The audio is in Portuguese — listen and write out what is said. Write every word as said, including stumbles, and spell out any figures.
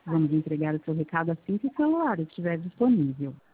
Vamos entregar o seu recado assim que o celular estiver disponível.